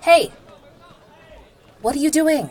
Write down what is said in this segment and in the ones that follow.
Hey! What are you doing?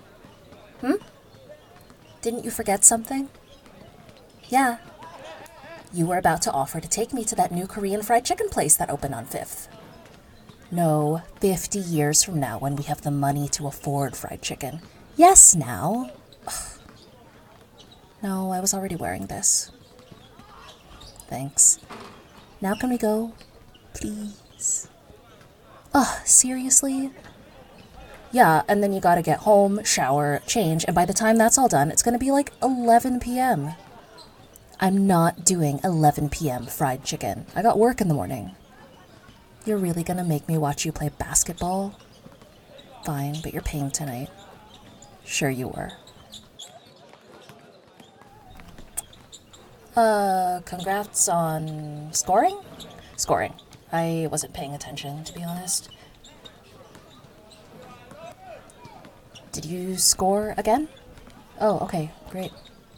Didn't you forget something? Yeah. You were about to offer to take me to that new Korean fried chicken place that opened on 5th. No, 50 years from now when we have the money to afford fried chicken. Yes, now. Ugh. No, I was already wearing this. Thanks. Now can we go? Please. Ugh, seriously? Yeah, and then you gotta get home, shower, change, and by the time that's all done, it's gonna be like 11 p.m. I'm not doing 11 p.m. fried chicken. I got work in the morning. You're really gonna make me watch you play basketball? Fine, but you're paying tonight. Sure you were. Congrats on scoring? Scoring. I wasn't paying attention, to be honest. Did you score again? Oh, okay, great.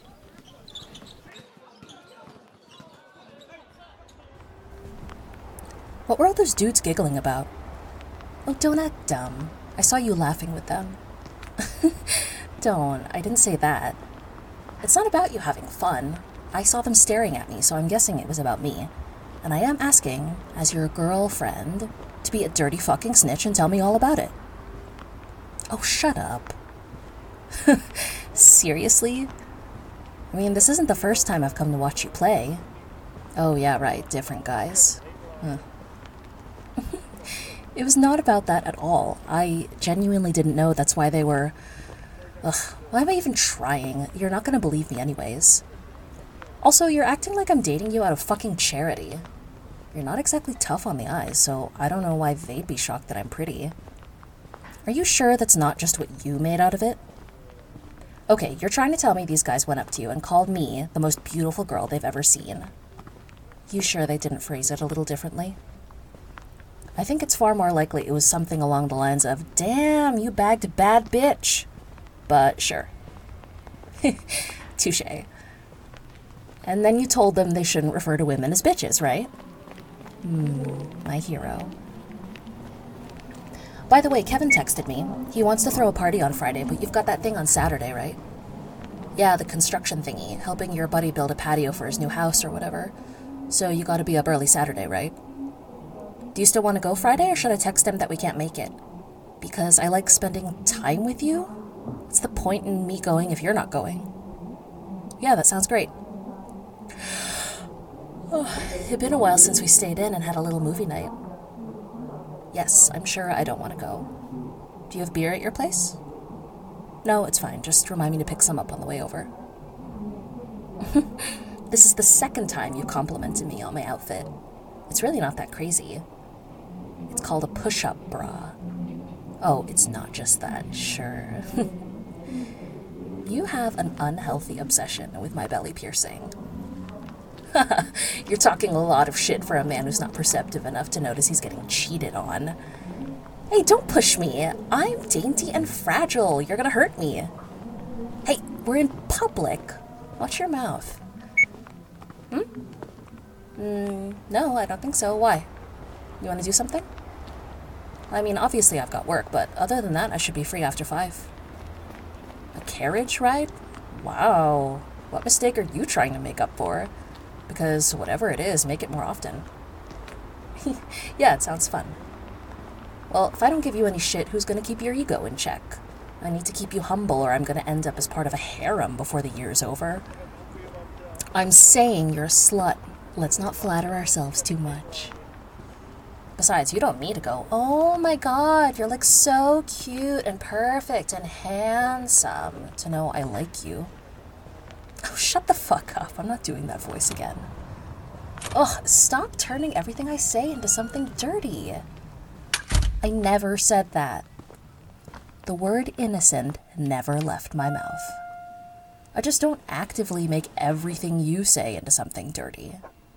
What were all those dudes giggling about? Oh, don't act dumb. I saw you laughing with them. Don't, I didn't say that. It's not about you having fun. I saw them staring at me, so I'm guessing it was about me. And I am asking, as your girlfriend, to be a dirty fucking snitch and tell me all about it. Oh, shut up. Seriously? I mean, this isn't the first time I've come to watch you play. Oh, yeah, right, different guys. It was not about that at all. I genuinely didn't know that's why they were... Ugh, why am I even trying? You're not gonna believe me anyways. Also, you're acting like I'm dating you out of fucking charity. You're not exactly tough on the eyes, so I don't know why they'd be shocked that I'm pretty. Are you sure that's not just what you made out of it? Okay, you're trying to tell me these guys went up to you and called me the most beautiful girl they've ever seen. You sure they didn't phrase it a little differently? I think it's far more likely it was something along the lines of, "Damn, you bagged a bad bitch." But sure. Touché. And then you told them they shouldn't refer to women as bitches, right? My hero. By the way, Kevin texted me. He wants to throw a party on Friday, but you've got that thing on Saturday, right? Yeah, the construction thingy, helping your buddy build a patio for his new house or whatever. So you gotta be up early Saturday, right? Do you still want to go Friday, or should I text him that we can't make it? Because I like spending time with you? What's the point in me going if you're not going? Yeah, that sounds great. Oh, it'd been a while since we stayed in and had a little movie night. Yes, I'm sure I don't want to go. Do you have beer at your place? No, it's fine. Just remind me to pick some up on the way over. This is the second time you complimented me on my outfit. It's really not that crazy. It's called a push-up bra. Oh, it's not just that, sure. You have an unhealthy obsession with my belly piercing. You're talking a lot of shit for a man who's not perceptive enough to notice he's getting cheated on. Hey, don't push me. I'm dainty and fragile. You're gonna hurt me. Hey, we're in public. Watch your mouth. No, I don't think so. Why? You want to do something? I mean, obviously I've got work, but other than that, I should be free after 5. A carriage ride? Wow. What mistake are you trying to make up for? Because whatever it is, make it more often. Yeah, it sounds fun. Well, if I don't give you any shit, who's going to keep your ego in check? I need to keep you humble, or I'm going to end up as part of a harem before the year's over. I'm saying you're a slut. Let's not flatter ourselves too much. Besides, you don't need to go, "Oh my god, you're like so cute and perfect and handsome," to know I like you. Oh, shut the fuck up. I'm not doing that voice again. Ugh, stop turning everything I say into something dirty. I never said that. The word innocent never left my mouth. I just don't actively make everything you say into something dirty.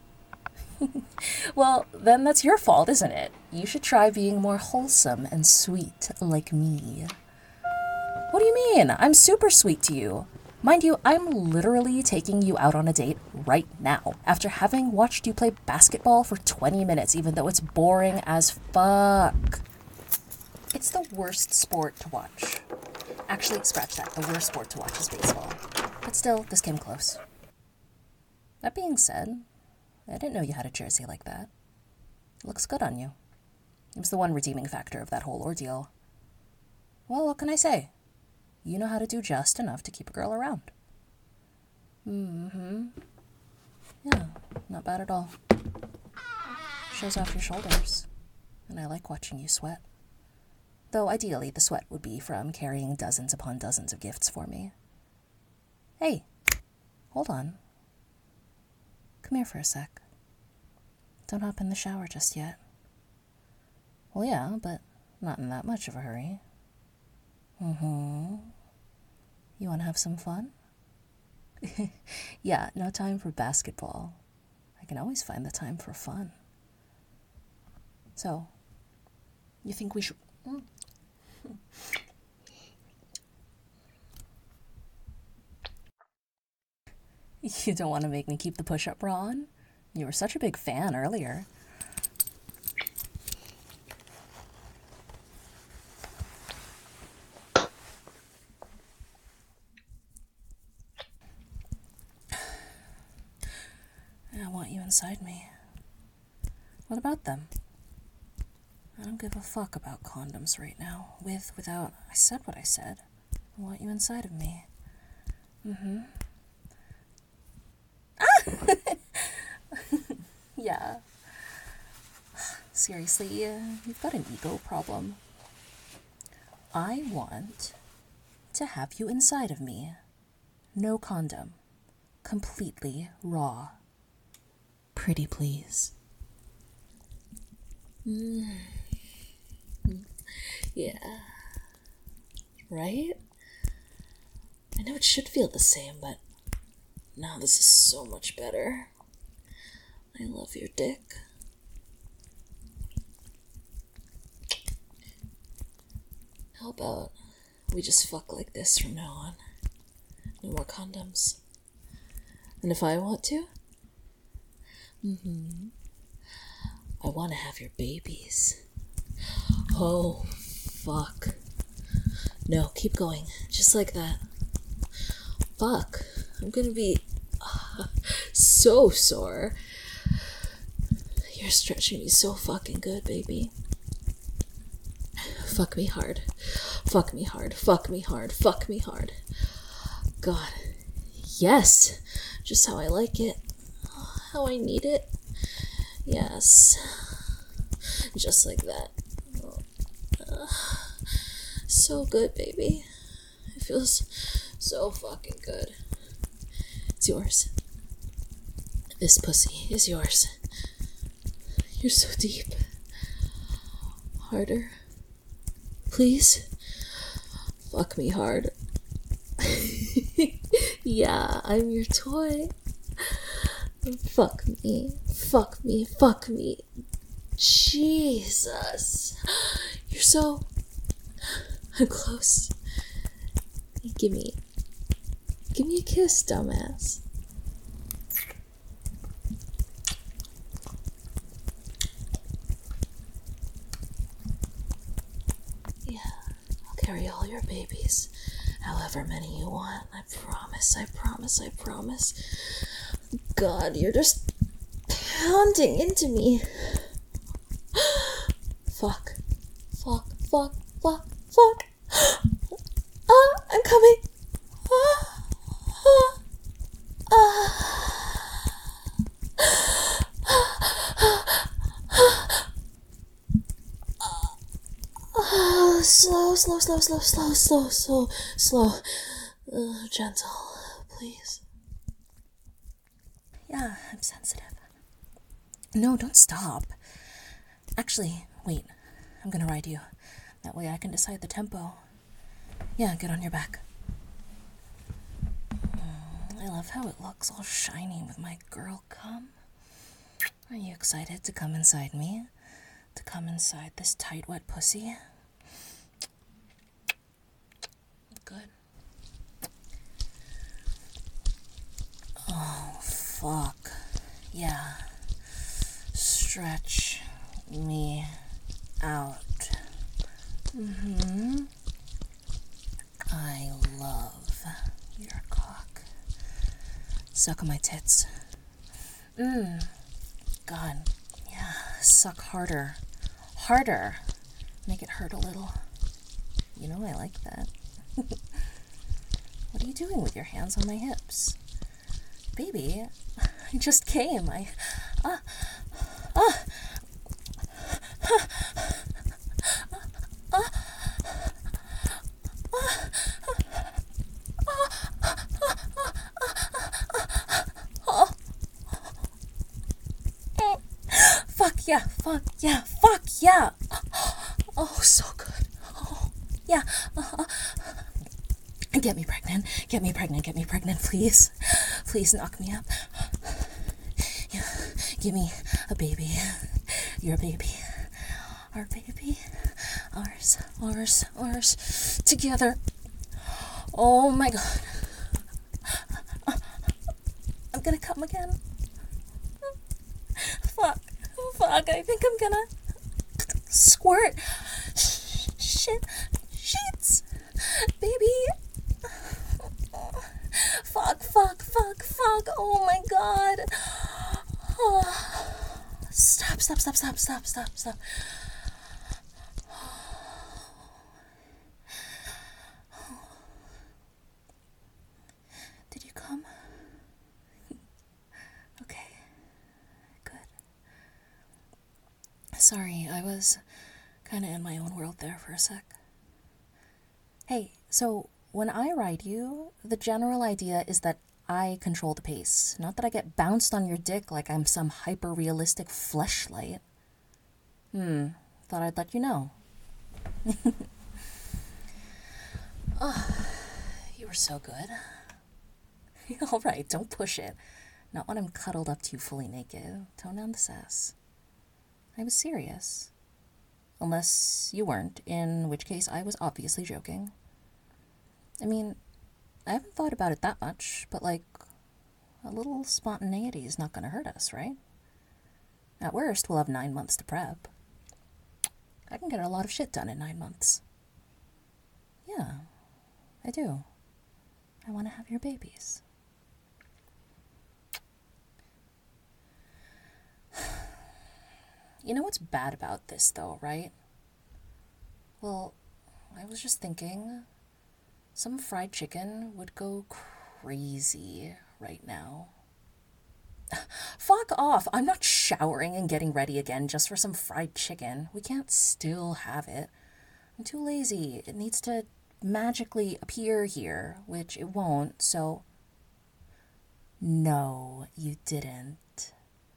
Well, then that's your fault, isn't it? You should try being more wholesome and sweet like me. What do you mean? I'm super sweet to you. Mind you, I'm literally taking you out on a date right now, after having watched you play basketball for 20 minutes, even though it's boring as fuck. It's the worst sport to watch. Actually, scratch that. The worst sport to watch is baseball. But still, this came close. That being said, I didn't know you had a jersey like that. It looks good on you. It was the one redeeming factor of that whole ordeal. Well, what can I say? You know how to do just enough to keep a girl around. Yeah, not bad at all. Shows off your shoulders. And I like watching you sweat. Though ideally the sweat would be from carrying dozens upon dozens of gifts for me. Hey, hold on. Come here for a sec. Don't hop in the shower just yet. Well, yeah, but not in that much of a hurry. You want to have some fun? Yeah, no time for basketball. I can always find the time for fun. So, you think we should... You don't want to make me keep the push-up bra on? You were such a big fan earlier. I want you inside me. What about them? I don't give a fuck about condoms right now. With, without, I said what I said. I want you inside of me. Yeah. Seriously, you've got an ego problem. I want to have you inside of me. No condom. Completely raw. Pretty please. Yeah. Right? I know it should feel the same, but now this is so much better. I love your dick. How about we just fuck like this from now on? No more condoms. And if I want to, I want to have your babies. Oh, fuck. No, keep going. Just like that. Fuck. I'm gonna be so sore. You're stretching me so fucking good, baby. Fuck me hard. Fuck me hard. Fuck me hard. Fuck me hard. God. Yes. Just how I like it. How I need it. Yes. Just like that. So good, baby. It feels so fucking good. It's yours. This pussy is yours. You're so deep. Harder. Please. Fuck me hard. Yeah, I'm your toy. Fuck me. Fuck me. Fuck me. Jesus. You're so... I'm close. Give me a kiss, dumbass. Yeah, I'll carry all your babies, however many you want. I promise, I promise, I promise. God, you're just pounding into me. Fuck. Fuck, fuck, fuck, fuck. I'm coming. Slow. Gentle, please. Yeah, I'm sensitive. No, don't stop. Actually, wait. I'm gonna ride you. That way I can decide the tempo. Yeah, get on your back. I love how it looks all shiny with my girl cum. Are you excited to come inside me? To come inside this tight, wet pussy? Good. Oh, fuck. Yeah. Stretch me out. suck on my tits. God. Yeah, suck harder. Harder. Make it hurt a little. You know I like that. What are you doing with your hands on my hips? Baby, I just came. Fuck yeah, fuck yeah, fuck yeah. Oh, so good. Oh, yeah. Get me pregnant, get me pregnant, get me pregnant, please. Please knock me up. Yeah. Give me a baby. Your baby. Our baby. Ours. Together. Oh my god. I'm gonna come again. Fuck, I think I'm gonna squirt. Shit, sheets. Baby. Fuck. Oh my god. Oh. Stop. Did you come? Okay. Good. Sorry, I was kinda in my own world there for a sec. Hey, so when I ride you, the general idea is that I control the pace, not that I get bounced on your dick like I'm some hyper-realistic fleshlight. Thought I'd let you know. Oh, you were so good. All right, don't push it. Not when I'm cuddled up to you fully naked. Tone down the sass. I was serious. Unless you weren't, in which case I was obviously joking. I mean, I haven't thought about it that much, but like, a little spontaneity is not gonna hurt us, right? At worst, we'll have 9 months to prep. I can get a lot of shit done in 9 months. Yeah, I do. I want to have your babies. You know what's bad about this, though, right? Well, I was just thinking, some fried chicken would go crazy right now. Fuck off! I'm not showering and getting ready again just for some fried chicken. We can't still have it. I'm too lazy. It needs to magically appear here, which it won't, so... No, you didn't.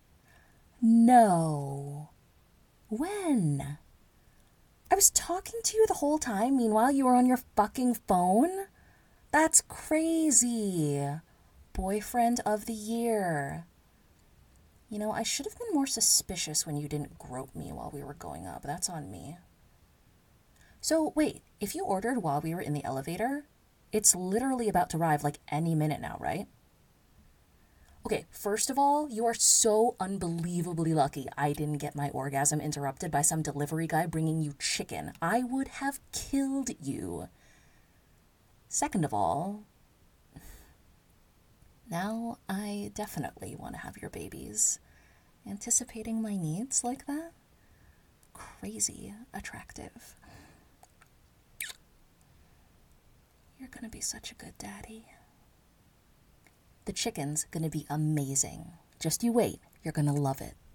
No. When? I was talking to you the whole time, meanwhile you were on your fucking phone? That's crazy. Boyfriend of the year. You know, I should have been more suspicious when you didn't grope me while we were going up. That's on me. So, wait, if you ordered while we were in the elevator, it's literally about to arrive like any minute now, right? Okay, first of all, you are so unbelievably lucky I didn't get my orgasm interrupted by some delivery guy bringing you chicken. I would have killed you. Second of all, now I definitely want to have your babies. Anticipating my needs like that? Crazy attractive. You're gonna be such a good daddy. The chicken's gonna be amazing. Just you wait, you're gonna love it.